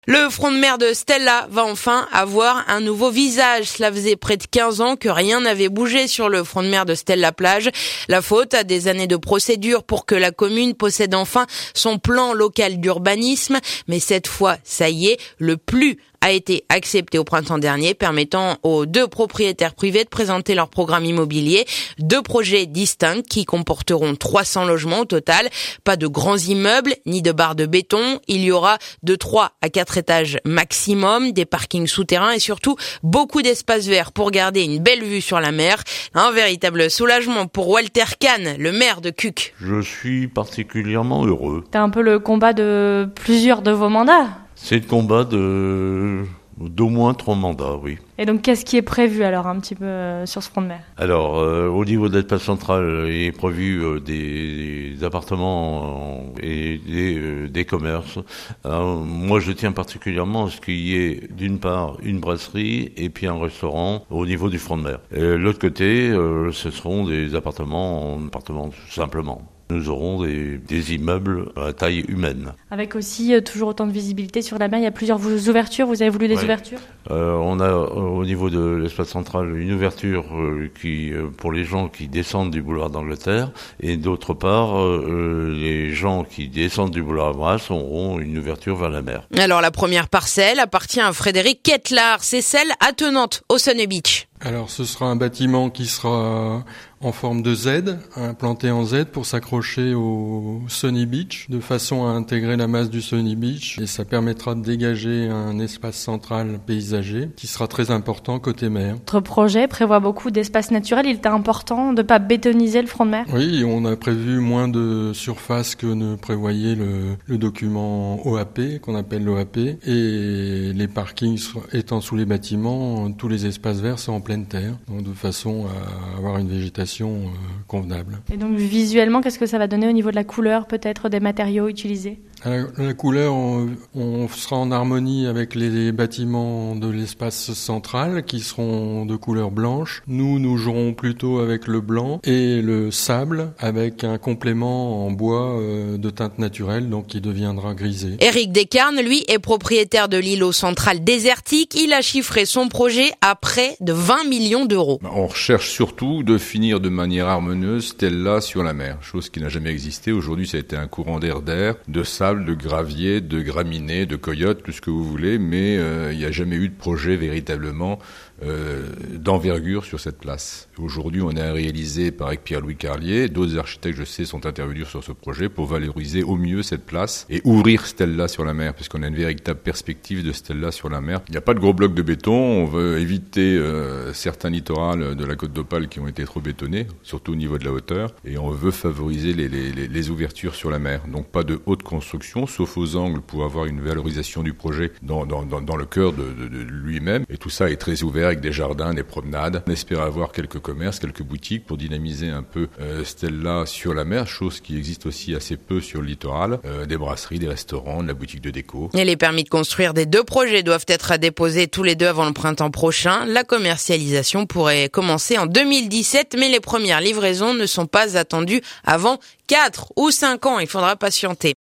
Le front de mer de Stella va enfin avoir un nouveau visage. Cela faisait près de 15 ans que rien n'avait bougé sur le front de mer de Stella-Plage. La faute à des années de procédure pour que la commune possède enfin son plan local d'urbanisme. Mais cette fois, ça y est, le plus a été accepté au printemps dernier, permettant aux deux propriétaires privés de présenter leur programme immobilier. Deux projets distincts qui comporteront 300 logements au total. Pas de grands immeubles, ni de barres de béton. Il y aura de 3 à 4 étages maximum, des parkings souterrains et surtout beaucoup d'espaces verts pour garder une belle vue sur la mer. Un véritable soulagement pour Walter Kahn, le maire de Cuques. Je suis particulièrement heureux. C'est un peu le combat de plusieurs de vos mandats. C'est le combat d'au moins 3 mandats, oui. Et donc, qu'est-ce qui est prévu alors un petit peu sur ce front de mer ? Alors, au niveau de l'espace central, il est prévu des appartements et des commerces. Alors, moi, je tiens particulièrement à ce qu'il y ait d'une part une brasserie et puis un restaurant au niveau du front de mer. Et l'autre côté, ce seront des appartements tout simplement. Nous aurons des immeubles à taille humaine. Avec aussi toujours autant de visibilité sur la mer. Il y a plusieurs ouvertures. Vous avez voulu des ouvertures ? On a au niveau de l'espace central une ouverture pour les gens qui descendent du boulevard d'Angleterre. Et d'autre part, les gens qui descendent du boulevard Brasse auront une ouverture vers la mer. Alors la première parcelle appartient à Frédéric Ketlar. C'est celle attenante au Sunny Beach. Alors ce sera un bâtiment qui sera en forme de Z, implanté en Z pour s'accrocher au Sunny Beach, de façon à intégrer la masse du Sunny Beach. Et ça permettra de dégager un espace central paysager qui sera très important côté mer. Votre projet prévoit beaucoup d'espaces naturels. Il était important de ne pas bétoniser le front de mer ? Oui, on a prévu moins de surface que ne prévoyait le document OAP, qu'on appelle l'OAP. Et les parkings étant sous les bâtiments, tous les espaces verts sont en pleine terre, donc de façon à avoir une végétation convenable. Et donc visuellement, qu'est-ce que ça va donner au niveau de la couleur, peut-être des matériaux utilisés ? La couleur, on sera en harmonie avec les bâtiments de l'espace central qui seront de couleur blanche. Nous jouerons plutôt avec le blanc et le sable avec un complément en bois de teinte naturelle, donc qui deviendra grisé. Éric Descarnes, lui, est propriétaire de l'îlot central désertique. Il a chiffré son projet à près de 20 millions d'euros. On recherche surtout de finir de manière harmonieuse Stella sur la mer, chose qui n'a jamais existé. Aujourd'hui, ça a été un courant d'air, de sable, de gravier, de graminées, de coyotes, tout ce que vous voulez, mais il n'y a jamais eu de projet véritablement d'envergure sur cette place. Aujourd'hui, on a réalisé par Pierre-Louis Carlier, d'autres architectes, je sais, sont intervenus sur ce projet pour valoriser au mieux cette place et ouvrir Stella sur la mer, puisqu'on a une véritable perspective de Stella sur la mer. Il n'y a pas de gros blocs de béton, on veut éviter certains littorales de la côte d'Opale qui ont été trop bétonnés, surtout au niveau de la hauteur, et on veut favoriser les ouvertures sur la mer. Donc pas de haute construction, sauf aux angles pour avoir une valorisation du projet dans le cœur de lui-même, et tout ça est très ouvert avec des jardins, des promenades. On espère avoir quelques commerces, quelques boutiques pour dynamiser un peu Stella sur la mer, chose qui existe aussi assez peu sur le littoral, des brasseries, des restaurants, de la boutique de déco. Et les permis de construire des deux projets doivent être déposés tous les deux avant le printemps prochain. La commercialisation pourrait commencer en 2017, mais les premières livraisons ne sont pas attendues avant 4 ou 5 ans. Il faudra patienter.